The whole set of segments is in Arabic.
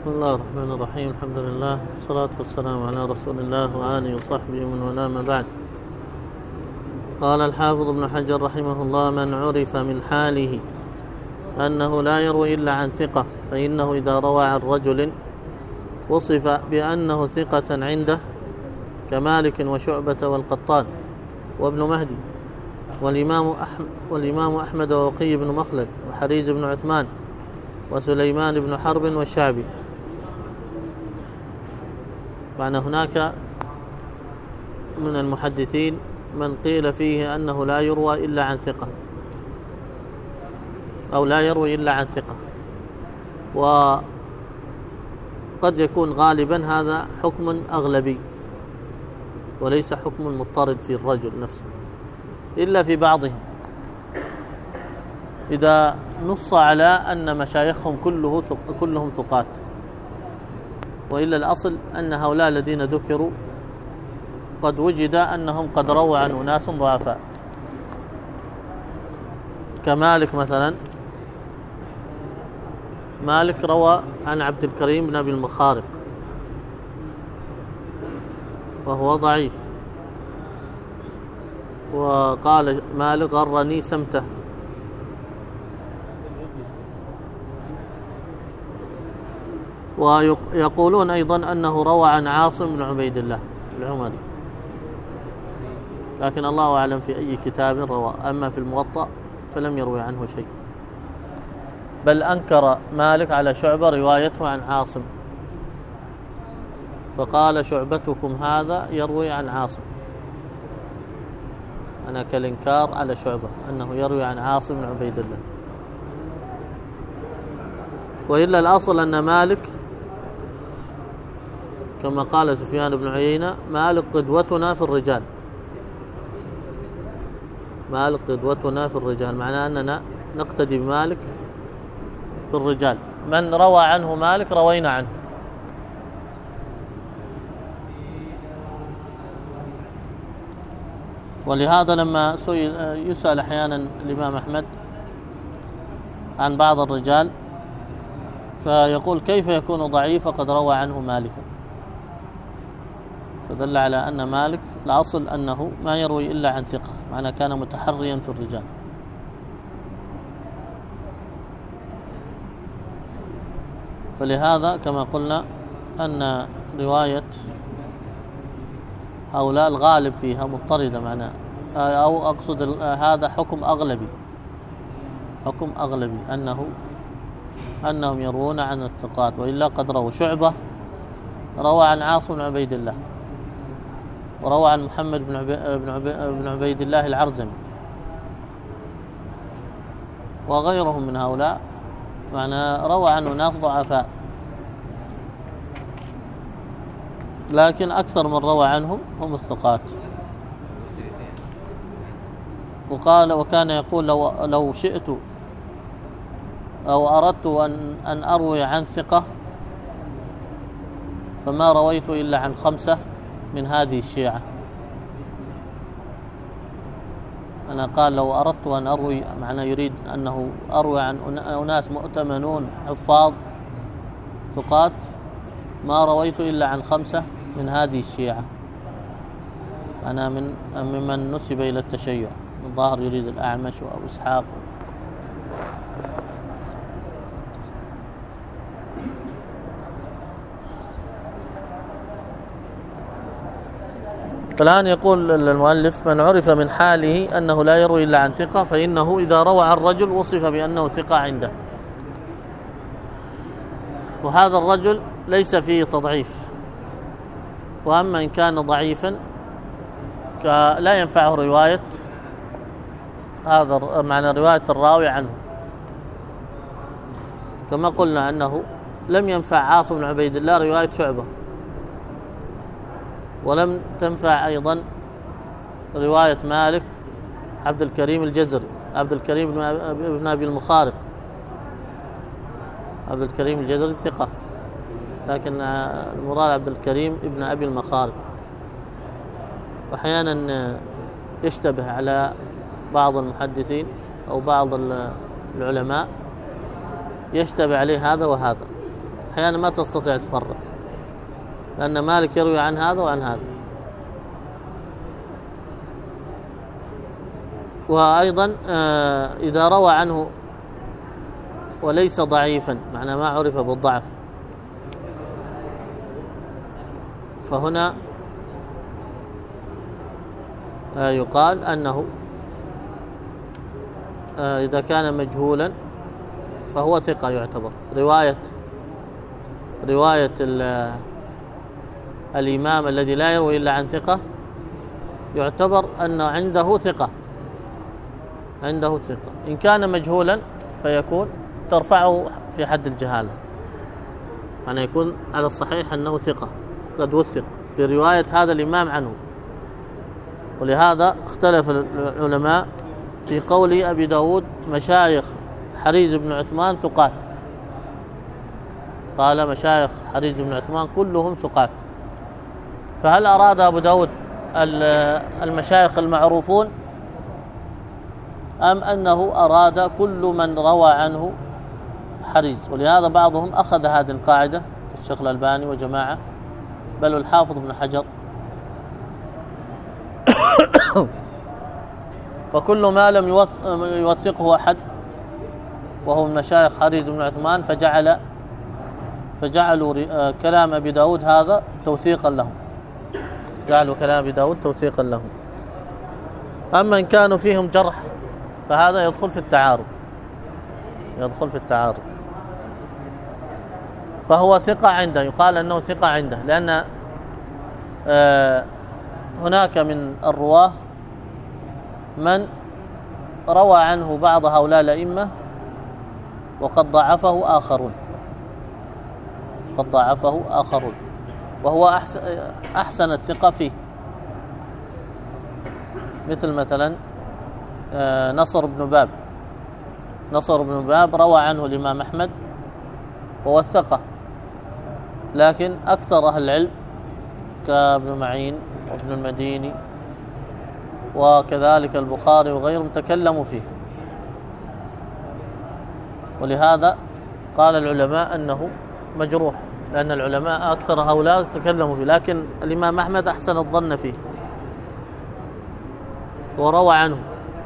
بسم الله الرحمن الرحيم. الحمد لله والصلاة والسلام على رسول الله وآله وصحبه ومن والاه، ما بعد. قال الحافظ ابن حجر رحمه الله: من عرف من حاله أنه لا يروي إلا عن ثقة فإنه إذا روى عن رجل وصف بأنه ثقة عنده كمالك وشعبة والقطان وابن مهدي والإمام أحمد ووقي بن مخلد وحريز بن عثمان وسليمان بن حرب والشعبي. معنى هناك من المحدثين من قيل فيه أنه لا يروى إلا عن ثقة أو لا يروي إلا عن ثقة، وقد يكون غالبا هذا حكم أغلبي وليس حكم مضطرد في الرجل نفسه، إلا في بعضهم إذا نص على أن مشايخهم كلهم ثقات، وإلا الأصل أن هؤلاء الذين ذكروا قد وجد أنهم قد رووا عن أناس ضعفاء كمالك مثلا. مالك روى عن عبد الكريم بن أبي المخارق وهو ضعيف، وقال مالك: غرني سمته. ويقولون أيضا أنه روى عن عاصم بن عبيد الله العمري، لكن الله أعلم في أي كتاب روى. أما في الموطأ فلم يروي عنه شيء، بل أنكر مالك على شعبة روايته عن عاصم، فقال: شعبتكم هذا يروي عن عاصم. أنا كالإنكار على شعبة أنه يروي عن عاصم بن عبيد الله. وإلا الأصل أن مالك كما قال سفيان بن عيينة: مالك قدوتنا في الرجال. مالك قدوتنا في الرجال، معناه أننا نقتدي بمالك في الرجال، من روى عنه مالك روينا عنه. ولهذا لما يسأل أحيانا الإمام أحمد عن بعض الرجال فيقول: كيف يكون ضعيف قد روى عنه مالك؟ فدل على أن مالك الأصل أنه ما يروي إلا عن ثقة، معناه كان متحريا في الرجال. فلهذا كما قلنا أن رواية هؤلاء الغالب فيها مضطردة، معناه أو أقصد هذا حكم أغلبي أنهم يروون عن الثقات، وإلا قد رووا. شعبة روى عن عاصم بن عبيد الله، وروى عن محمد بن عبيد الله العرزمي وغيرهم من هؤلاء، معنى روى عنه ناس ضعفاء، لكن أكثر من روى عنهم هم الثقات. وقال: وكان يقول: لو شئت أو أردت أن أروي عن ثقة فما رويت إلا عن 5 من هذه الشيعة. أنا قال: لو أردت أن أروي، معناه يريد أنه أروي عن أناس مؤتمنون حفاظ ثقات، ما رويت إلا عن 5 من هذه الشيعة. أنا ممن نسب إلى التشيع، الظاهر يريد الأعمش وأبو إسحاق. فالآن يقول المؤلف: من عرف من حاله أنه لا يروي إلا عن ثقة فإنه إذا روى عن رجل وصف بأنه ثقة عنده. وهذا الرجل ليس فيه تضعيف، وأما إن كان ضعيفا لا ينفعه رواية هذا، معنى رواية الراوي عنه، كما قلنا أنه لم ينفع عاصم بن عبيد الله رواية شعبة، ولم تنفع أيضا رواية مالك عبد الكريم الجزري، عبد الكريم بن أبي المخارق. عبد الكريم الجزري ثقة، لكن المراد عبد الكريم ابن أبي المخارق. وأحيانا يشتبه على بعض المحدثين أو بعض العلماء، يشتبه عليه هذا وهذا. أحيانا ما تستطيع تفرق، لأن مالك يروي عن هذا وعن هذا. وأيضا إذا روى عنه وليس ضعيفا، معنى ما عرف بالضعف، فهنا يقال أنه إذا كان مجهولا فهو ثقة يعتبر. رواية الإمام الذي لا يروي إلا عن ثقة يعتبر أن عنده ثقة. إن كان مجهولا فيكون ترفعه في حد الجهالة، يعني يكون على الصحيح أنه ثقة قد وثق في رواية هذا الإمام عنه. ولهذا اختلف العلماء في قول أبي داود مشايخ حريز بن عثمان ثقات. قال مشايخ حريز بن عثمان كلهم ثقات، فهل أراد أبو داود المشايخ المعروفون أم أنه أراد كل من روى عنه حريز؟ ولهذا بعضهم أخذ هذه القاعدة، الشيخ الألباني وجماعة، بل الحافظ ابن حجر، فكل ما لم يوثقه أحد وهو من مشايخ حريز بن عثمان فجعلوا كلام أبي داود هذا توثيقا لهم، جعلوا كلام أبي داود توثيقا لهم. أما إن كانوا فيهم جرح فهذا يدخل في التعارض. فهو ثقة عنده، يقال أنه ثقة عنده، لأن هناك من الرواه من روى عنه بعض هؤلاء الأئمة وقد ضعفه آخرون، وهو أحسن الثقة فيه، مثلا نصر بن باب روى عنه الإمام أحمد ووثقه، لكن أكثر أهل العلم كابن معين وابن المديني وكذلك البخاري وغيرهم تكلموا فيه. ولهذا قال العلماء أنه مجروح، لأن العلماء أكثر هؤلاء تكلموا فيه، لكن الإمام أحمد أحسن الظن فيه وروى عنه.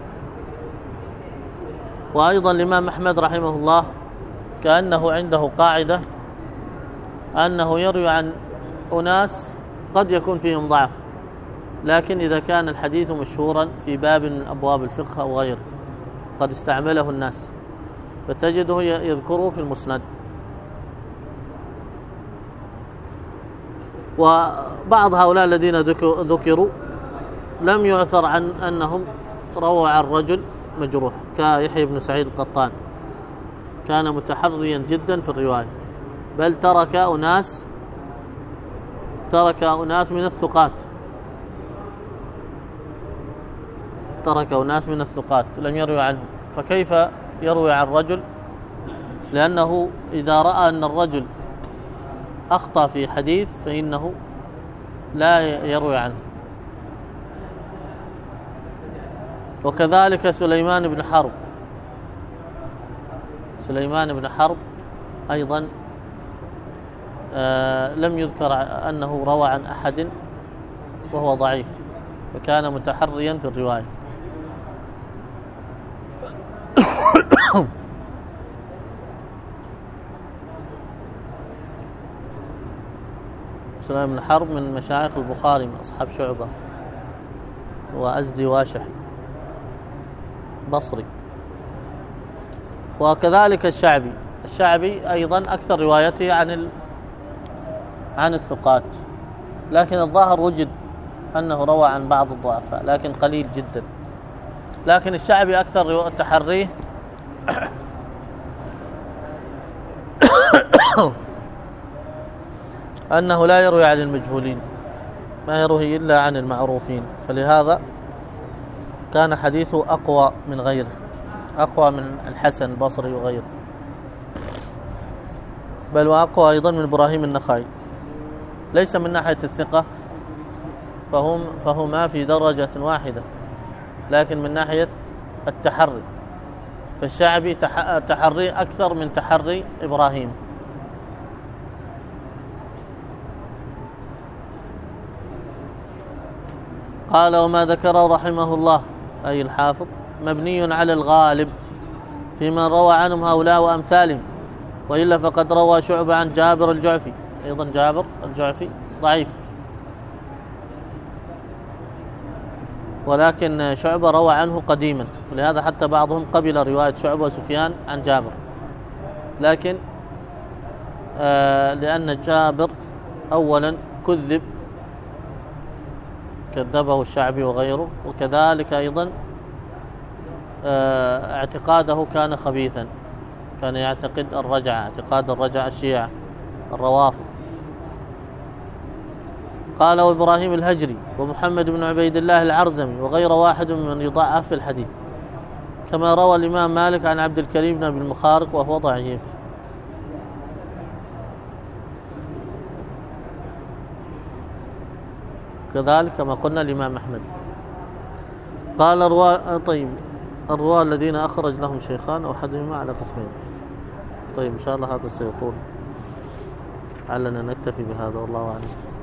وأيضا الإمام أحمد رحمه الله كأنه عنده قاعدة أنه يروي عن أناس قد يكون فيهم ضعف، لكن إذا كان الحديث مشهورا في باب من أبواب الفقه أو غيره قد استعمله الناس فتجده يذكره في المسند. وبعض هؤلاء الذين ذكروا لم يعثر عن أنهم رووا عن رجل مجروح، كيحيى بن سعيد القطان كان متحريا جدا في الرواية، بل ترك أناس من الثقات لم يروي عنه. فكيف يروي عن رجل؟ لأنه إذا رأى أن الرجل أخطأ في حديث فإنه لا يروي عنه. وكذلك سليمان بن حرب أيضا لم يذكر أنه روى عن أحد وهو ضعيف، وكان متحريا في الرواية. سليمان بن حرب من مشايخ البخاري، من أصحاب شعبة وأزدي واشح بصري. وكذلك الشعبي أيضا أكثر روايته عن الثقات، لكن الظاهر وجد أنه روى عن بعض الضعفاء لكن قليل جدا. لكن الشعبي أكثر تحريه أنه لا يروي عن المجهولين، ما يروي إلا عن المعروفين، فلهذا كان حديثه أقوى من غيره، أقوى من الحسن البصري وغيره، بل وأقوى أيضا من إبراهيم النخعي. ليس من ناحية الثقة فهما في درجة واحدة، لكن من ناحية التحري فالشعبي تحري أكثر من تحري إبراهيم، قال وما ذكره رحمه الله أي الحافظ مبني على الغالب في من روى عنهم هؤلاء وأمثالهم، وإلا فقد روى شعبة عن جابر الجعفي، أيضا جابر الجعفي ضعيف، ولكن شعبة روى عنه قديما، ولهذا حتى بعضهم قبل رواية شعبة وسفيان عن جابر، لكن لأن جابر أولا كذبه الشعبي وغيره، وكذلك أيضا اعتقاده كان خبيثا، كان يعتقد الرجعة، اعتقاد الرجعة الشيعة الروافض. قال وإبراهيم الهجري ومحمد بن عبيد الله العرزمي وغير واحد من يضعف في الحديث، كما روى الإمام مالك عن عبد الكريم بن أبي المخارق وهو ضعيف. كذلك كما قلنا الإمام أحمد. قال الرواة الذين أخرج لهم شيخان أو أحدهما على قسمين. طيب إن شاء الله هذا سيطول، علنا نكتفي بهذا والله أعلم.